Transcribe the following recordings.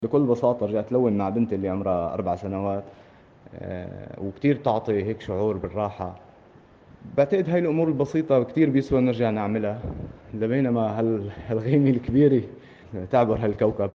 بكل بساطة رجعت لون مع بنتي اللي عمرها 4 سنوات. وكتير تعطي هيك شعور بالراحة. بعتقد هاي الأمور البسيطة كتير بيسوى نرجع نعملها، لبينما هالغيمة الكبيرة تعبر هالكوكب.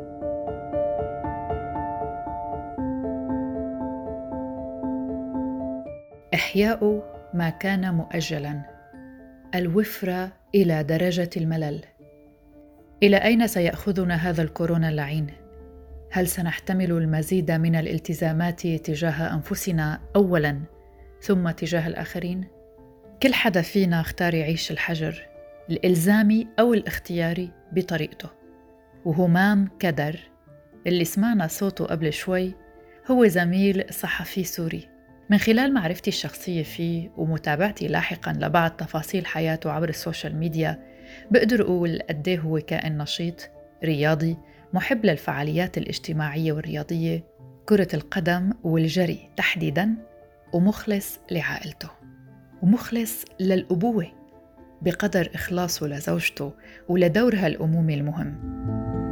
إحياء ما كان مؤجلاً، الوفرة إلى درجة الملل. إلى أين سيأخذنا هذا الكورونا اللعين؟ هل سنحتمل المزيد من الالتزامات تجاه أنفسنا أولاً ثم تجاه الآخرين؟ كل حدا فينا اختار يعيش الحجر الإلزامي أو الاختياري بطريقته. وهمام كدر اللي سمعنا صوته قبل شوي هو زميل صحفي سوري. من خلال معرفتي الشخصية فيه ومتابعتي لاحقاً لبعض تفاصيل حياته عبر السوشيال ميديا، بقدر أقول قديه هو كائن نشيط، رياضي، محب للفعاليات الاجتماعية والرياضية، كرة القدم والجري تحديداً، ومخلص لعائلته ومخلص للأبوة بقدر إخلاصه لزوجته ولدورها الأمومي المهم.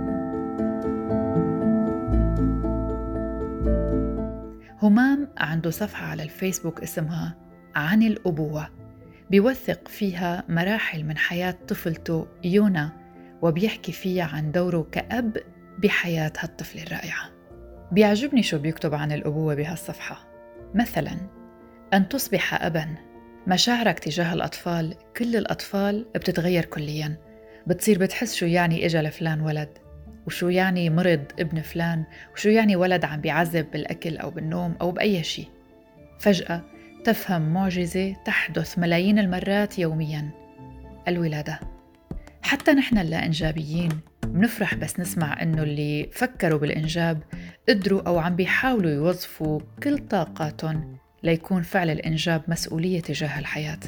همام عنده صفحة على الفيسبوك اسمها عن الأبوة، بيوثق فيها مراحل من حياة طفلته يونا، وبيحكي فيها عن دوره كأب بحياة هالطفل الرائعة. بيعجبني شو بيكتب عن الأبوة بهالصفحة. مثلاً: أن تصبح أباً، مشاعرك تجاه الأطفال، كل الأطفال بتتغير كلياً. بتصير بتحس شو يعني إجا لفلان ولد، وشو يعني مرض ابن فلان، وشو يعني ولد عم بيعذب بالأكل أو بالنوم أو بأي شيء. فجأة تفهم معجزة تحدث ملايين المرات يومياً: الولادة. حتى نحن اللا إنجابيين بنفرح بس نسمع إنه اللي فكروا بالإنجاب قدروا أو عم بيحاولوا يوظفوا كل طاقاتهم ليكون فعل الإنجاب مسؤولية تجاه الحياة.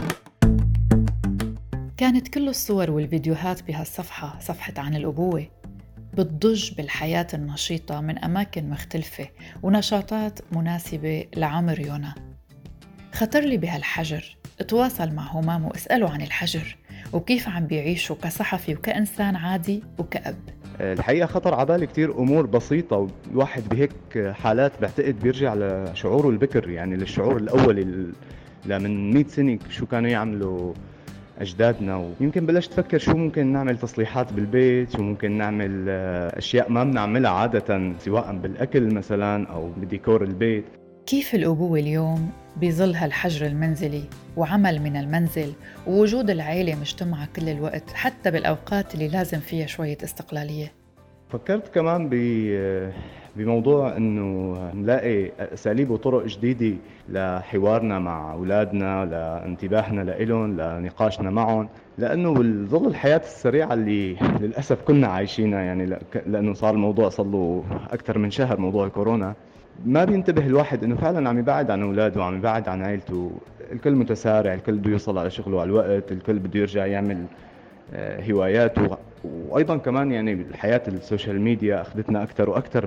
كانت كل الصور والفيديوهات بهالصفحة، صفحة عن الأبوة، بتضج بالحياة النشيطة من أماكن مختلفة ونشاطات مناسبة لعمر يونا. خطر لي بهالحجر اتواصل مع همام واسأله عن الحجر وكيف عم بيعيشوا كصحفي وكإنسان عادي وكأب. الحقيقة خطر على بالي كتير أمور بسيطة، والواحد بهيك حالات بعتقد بيرجع لشعوره البكر، يعني للشعور الأولي من 100 سنة شو كانوا يعملوا أجدادنا. ويمكن بلشت تفكر شو ممكن نعمل تصليحات بالبيت، شو ممكن نعمل أشياء ما بنعملها عادة، سواء بالأكل مثلا أو بديكور البيت. كيف الأبوة اليوم بظل هالحجر المنزلي وعمل من المنزل ووجود العيلة مجتمعة كل الوقت، حتى بالأوقات اللي لازم فيها شوية استقلالية؟ فكرت كمان بموضوع انه نلاقي اساليب وطرق جديده لحوارنا مع اولادنا، لانتباهنا لإلهم، لنقاشنا معهم، لانه بظل الحياه السريعه اللي للاسف كنا عايشينها، يعني لانه صار الموضوع صار له اكثر من شهر، موضوع كورونا، ما بينتبه الواحد انه فعلا عم يبعد عن اولاده وعم يبعد عن عائلته. الكل متسارع، الكل بده يوصل على شغله على الوقت، الكل بده يرجع يعمل هواياته. وايضا كمان يعني الحياه السوشيال ميديا اخذتنا اكثر واكثر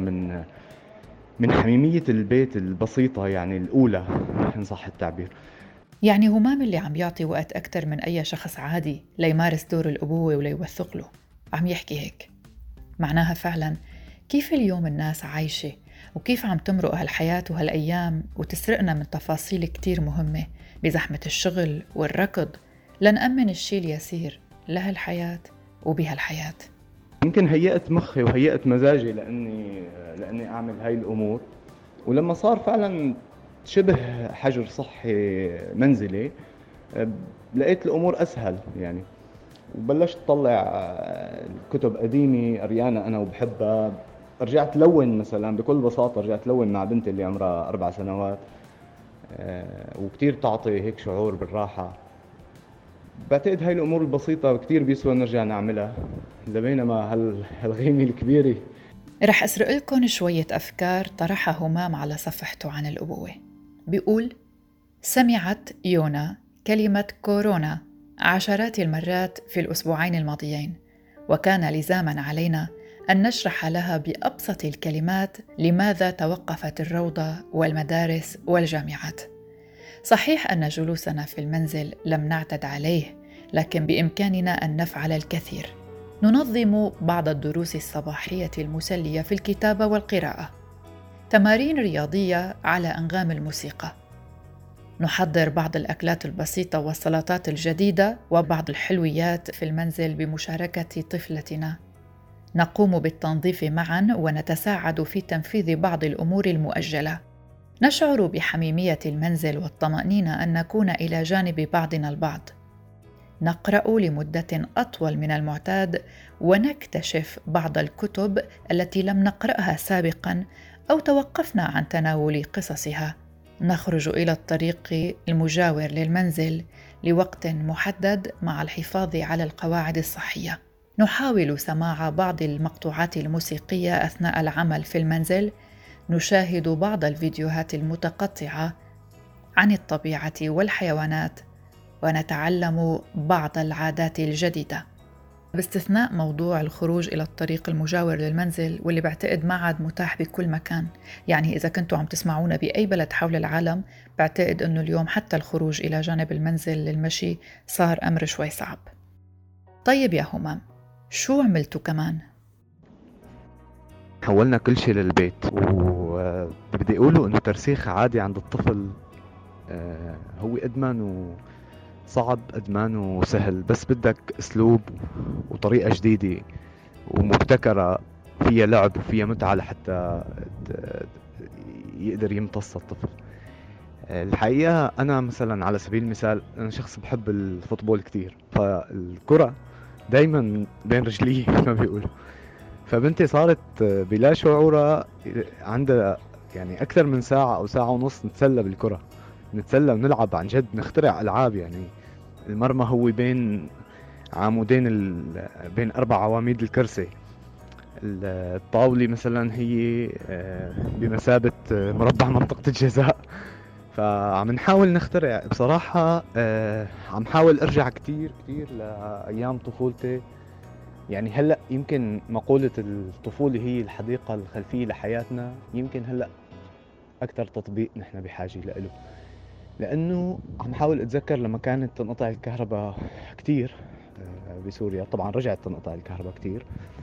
من حميميه البيت البسيطه، يعني الاولى ان صح التعبير. يعني همام اللي عم يعطي وقت أكتر من أي شخص عادي ليمارس دور الأبوة وليوثق له، عم يحكي هيك. معناها فعلاً كيف اليوم الناس عايشة وكيف عم تمرق هالحياة وهالأيام وتسرقنا من تفاصيل كتير مهمة بزحمة الشغل والركض لنأمن الشي اليسير لهالحياة وبهالحياة. يمكن هيأت مخي وهيأت مزاجي لاني اعمل هاي الامور، ولما صار فعلا شبه حجر صحي منزلي، لقيت الامور اسهل يعني. وبلشت اطلع كتب قديمه قريانة انا وبحبها، رجعت لون مثلا بكل بساطه، رجعت لون مع بنتي اللي عمرها 4 سنوات. وكتير تعطي هيك شعور بالراحه. بعتقد هاي الامور البسيطه كتير بيسوى نرجع نعملها، لبينما هالغيمه الكبيره. رح أسرق لكم شوية أفكار طرحها همام على صفحته عن الأبوة. بيقول: سمعت يونا كلمة كورونا عشرات المرات في الأسبوعين الماضيين، وكان لزاماً علينا أن نشرح لها بأبسط الكلمات لماذا توقفت الروضة والمدارس والجامعات. صحيح أن جلوسنا في المنزل لم نعتد عليه، لكن بإمكاننا أن نفعل الكثير. ننظم بعض الدروس الصباحية المسلية في الكتابة والقراءة، تمارين رياضية على أنغام الموسيقى. نحضر بعض الأكلات البسيطة والسلطات الجديدة وبعض الحلويات في المنزل بمشاركة طفلتنا. نقوم بالتنظيف معاً ونتساعد في تنفيذ بعض الأمور المؤجلة. نشعر بحميمية المنزل والطمأنينة أن نكون إلى جانب بعضنا البعض. نقرأ لمدة أطول من المعتاد ونكتشف بعض الكتب التي لم نقرأها سابقاً أو توقفنا عن تناول قصصها. نخرج إلى الطريق المجاور للمنزل لوقت محدد مع الحفاظ على القواعد الصحية. نحاول سماع بعض المقطوعات الموسيقية أثناء العمل في المنزل. نشاهد بعض الفيديوهات المتقطعة عن الطبيعة والحيوانات، ونتعلم بعض العادات الجديدة، باستثناء موضوع الخروج إلى الطريق المجاور للمنزل واللي بعتقد ما عاد متاح بكل مكان. يعني إذا كنتوا عم تسمعونا بأي بلد حول العالم، بعتقد أنه اليوم حتى الخروج إلى جانب المنزل للمشي صار أمر شوي صعب. طيب يا همام، شو عملتوا كمان؟ حولنا كل شيء للبيت، وبدي أقوله إنه ترسيخ عادي عند الطفل هو إدمان صعب، إدمانه سهل، بس بدك أسلوب وطريقة جديدة ومبتكرة فيها لعب وفيها متعة لحتى يقدر يمتص الطفل. الحقيقة أنا مثلا على سبيل المثال أنا شخص بحب الفوتبول كتير، فالكرة دايما بين رجلي ما بيقولوا. فبنتي صارت بلا شعورها عندها يعني أكثر من ساعة أو ساعة ونص نتسلى بالكرة، نتسلى ونلعب عن جد، نخترع ألعاب. يعني المرمى هو بين عمودين بين 4 عواميد الكرسي. الطاولة مثلا هي بمثابة مربع منطقة الجزاء. فعم نحاول نخترع بصراحة. عم حاول ارجع كتير كتير لأيام طفولتي. يعني هلأ يمكن مقولة الطفولة هي الحديقة الخلفية لحياتنا، يمكن هلأ أكتر تطبيق نحن بحاجة له، لأنه عم حاول أتذكر لما كانت تنقطع الكهرباء كتير بسوريا. طبعا رجعت تنقطع الكهرباء كتير،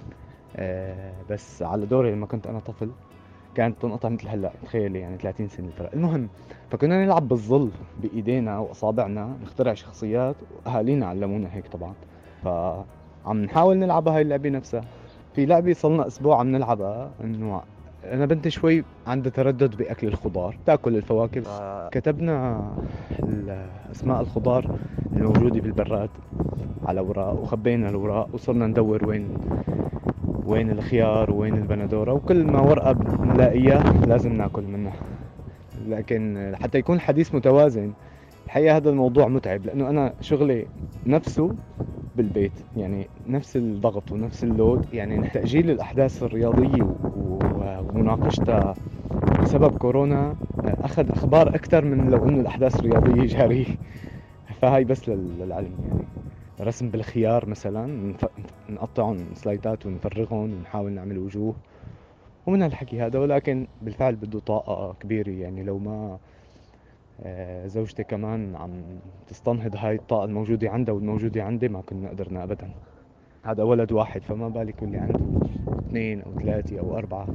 بس على دوري لما كنت أنا طفل كانت تنقطع مثل هلأ، تخيلي يعني 30 سنة الفرق. المهم، فكنا نلعب بالظل بإيدينا وأصابعنا، نخترع شخصيات، وأهالينا علمونا هيك طبعا. فعم نحاول نلعبها هاي اللعبة نفسها. في لعبة صلنا أسبوع عم نلعبها، إنه أنا بنتي شوي عندها تردد بأكل الخضار، تأكل الفواكه. كتبنا أسماء الخضار الموجودة بالبراد على أوراق، وخبينا الأوراق، وصرنا ندور وين الخيار وين البندورة، وكل ما ورقة بنلاقيها لازم ناكل منها. لكن حتى يكون الحديث متوازن، الحقيقة هذا الموضوع متعب، لأنه أنا شغلي نفسه بالبيت، يعني نفس الضغط ونفس اللود. يعني تأجيل الأحداث الرياضية ومناقشتها بسبب كورونا أخذ أخبار أكثر من لو إنه الأحداث الرياضية جارية. فهاي بس للعلم. يعني رسم بالخيار مثلا، نقطعهم سلايتات ونفرغهم ونحاول نعمل وجوه ومن هالحكي هذا. ولكن بالفعل بده طاقة كبيرة، يعني لو ما زوجتي كمان عم تستنهض هاي الطاقة الموجودة عندها والموجودة عندي، ما كنا قدرنا أبدا. هذا ولد واحد، فما بالك واللي عنده 2 أو 3 أو 4.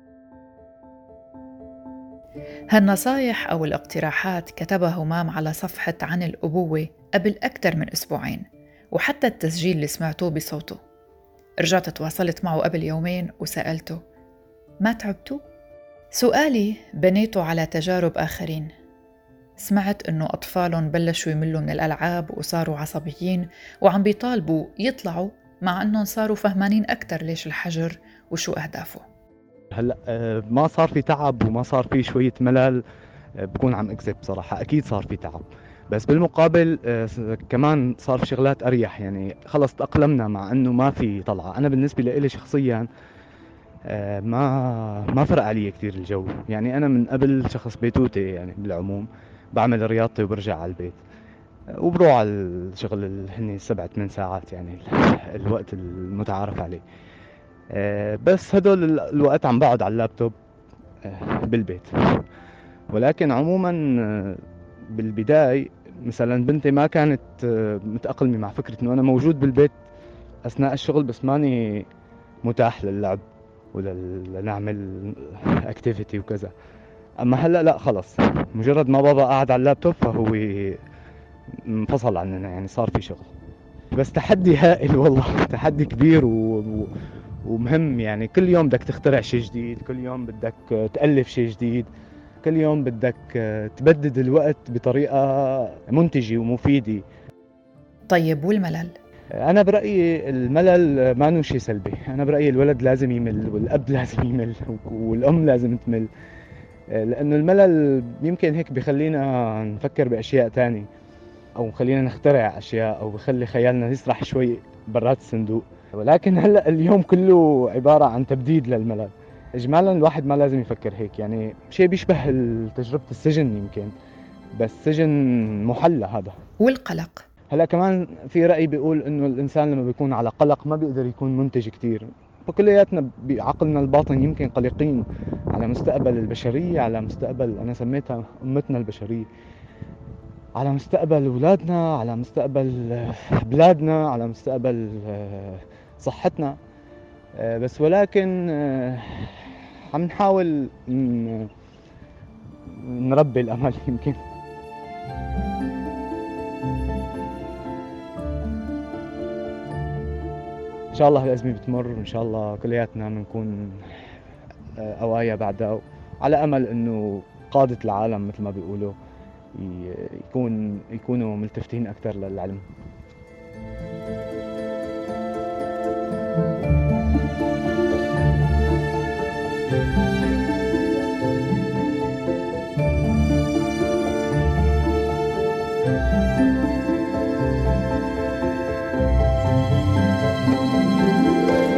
هالنصايح أو الاقتراحات كتبها همام على صفحة عن الأبوة قبل أكثر من أسبوعين، وحتى التسجيل اللي سمعتوه بصوته. رجعت تواصلت معه قبل يومين وسألته: ما تعبتوا؟ سؤالي بنيته على تجارب آخرين. سمعت إنه أطفالهم بلشوا يملوا من الألعاب وصاروا عصبيين وعم بيطالبوا يطلعوا، مع إنهم صاروا فهمانين أكتر ليش الحجر وشو أهدافه. هلأ ما صار في تعب وما صار في شوية ملل، بكون عم أكذب صراحة. أكيد صار في تعب، بس بالمقابل كمان صار في شغلات أريح. يعني خلص تأقلمنا مع أنه ما في طلعة. أنا بالنسبة لي شخصيا ما فرق علي كتير الجو. يعني أنا من قبل شخص بيتوتي، يعني بالعموم بعمل رياضتي وبرجع على البيت وبروح على الشغل اللي هني 7-8 ساعات، يعني الوقت المتعارف عليه. بس هدول الوقت عم بقعد على اللابتوب بالبيت. ولكن عموما بالبداية مثلا بنتي ما كانت متأقلمة مع فكرة انه انا موجود بالبيت أثناء الشغل بس ماني متاح للعب ولنعمل اكتيفيتي وكذا. اما هلا لا خلص، مجرد ما بابا قاعد على اللابتوب فهو انفصل عننا، يعني صار في شغل. بس تحدي هائل والله تحدي كبير ومهم، يعني كل يوم بدك تخترع شيء جديد، كل يوم بدك تألف شيء جديد، كل يوم بدك تبدد الوقت بطريقة منتجة ومفيدة. طيب والملل؟ أنا برأيي الملل ما إنه شيء سلبي، أنا برأيي الولد لازم يمل والأب لازم يمل والأم لازم تمل، لأنه الملل يمكن هيك بخلينا نفكر بأشياء تانية، أو خلينا نخترع أشياء، أو بخلي خيالنا يسرح شوي برات الصندوق. ولكن هلأ اليوم كله عبارة عن تبديد للملل. إجمالا الواحد ما لازم يفكر هيك، يعني شيء بيشبه تجربة السجن يمكن، بس سجن محلى هذا. والقلق؟ هلا كمان في رأي بيقول إنه الإنسان لما بيكون على قلق ما بيقدر يكون منتج كتير، فكلياتنا بعقلنا الباطن يمكن قلقين على مستقبل البشرية، على مستقبل أنا سميتها أمتنا البشرية، على مستقبل أولادنا، على مستقبل بلادنا، على مستقبل صحتنا. بس ولكن عم نحاول نربي الأمل يمكن. إن شاء الله الأزمة بتمر، وإن شاء الله كلياتنا بنكون أوايا بعدها، على أمل إنه قادة العالم مثل ما بيقولوا يكونوا ملتفتين أكثر للعلم.